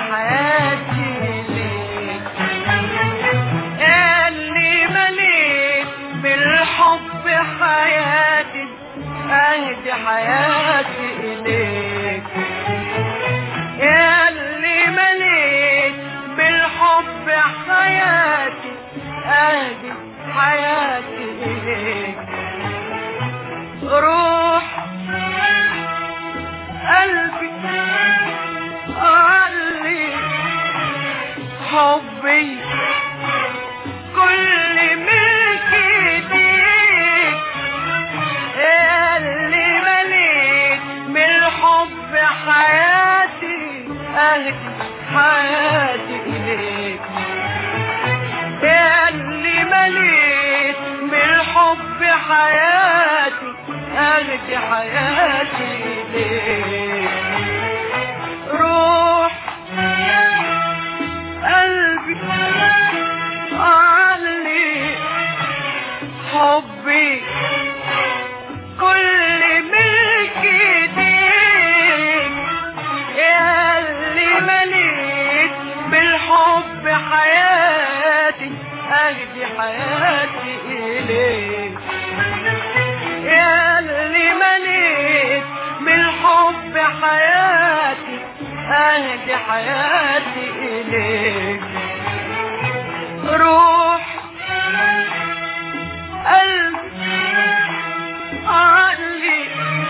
حياتي ليك اللي مليت بالحب حياتي اهدي حياتي اليك اللي مليت بالحب حياتي اهدي حياتي اليك روح قلبي علي حبي كل ملك ايديك اللي مليت من الحب حياتي اهدي حياتي اليك اللي مليت من الحب حياتي اهدي حياتي اليك روح قلبي علي حبي كل ملك ايديك اللي مليت بالحب حياتي اهدي حياتي اليك اللي مليت بالحب حياتي اهدي حياتي اليك روح قلبي علي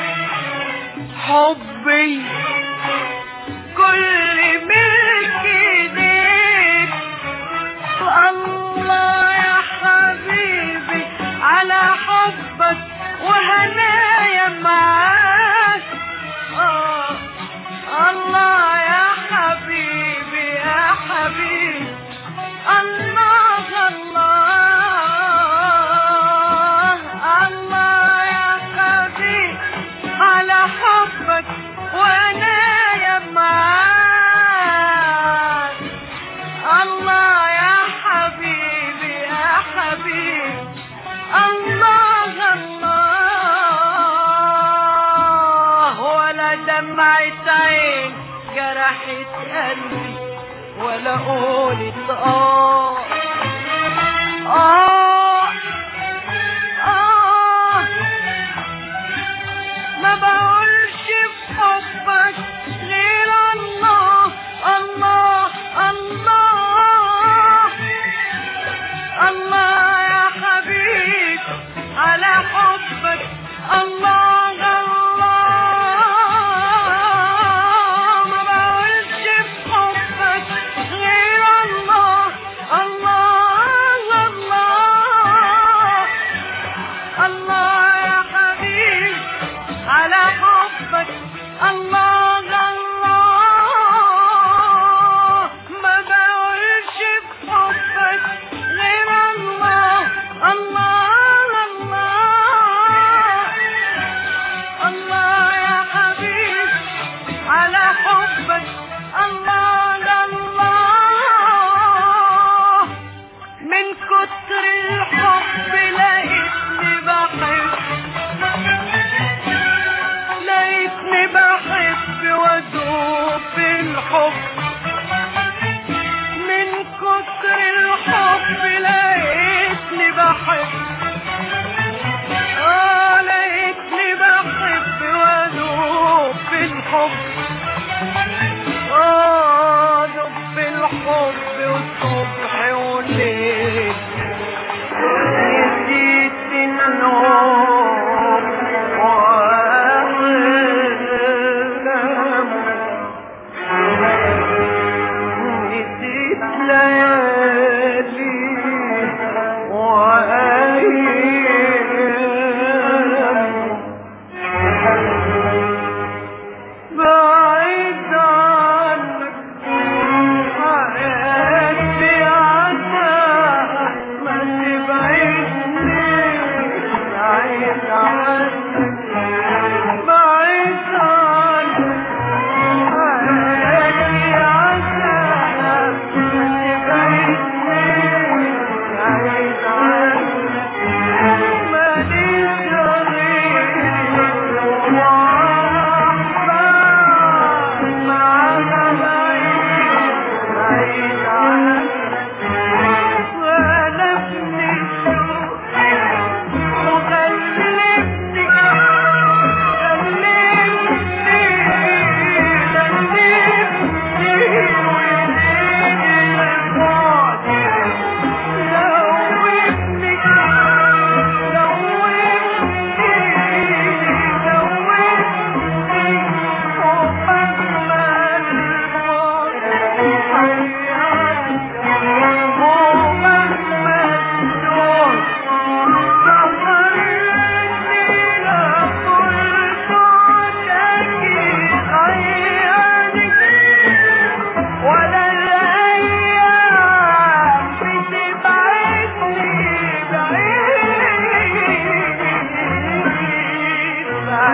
حبي كل ملك ايديك الله يا حبيبي على حبك وهنايا معاك الله يا حبيبي يا حبيبي الله الله الله يا حبيبي على حبك وهنايا معاك الله يا حبيبي يا حبيبي الله الله ولا دمعة عين جرحت قلبي ولا قولت ما بقولش في حبك غير الله الله الله الله يا حبيبي على حبك الله الله ما بقولش في حبك غير الله الله الله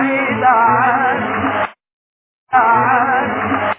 بعيد عني